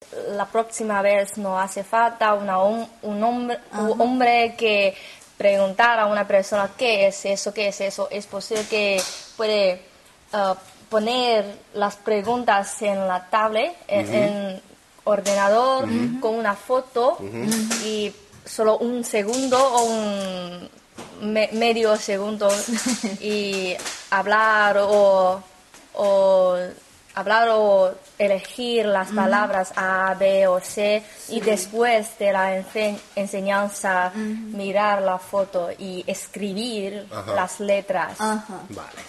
la próxima vez no hace falta un hombre que preguntar a una persona qué es eso, es posible que puede poner las preguntas en la tablet, en ordenador, con una foto y solo un segundo o un medio segundo y hablar o elegir las palabras A, B o C y después de la enseñanza mirar la foto y escribir las letras. Vale.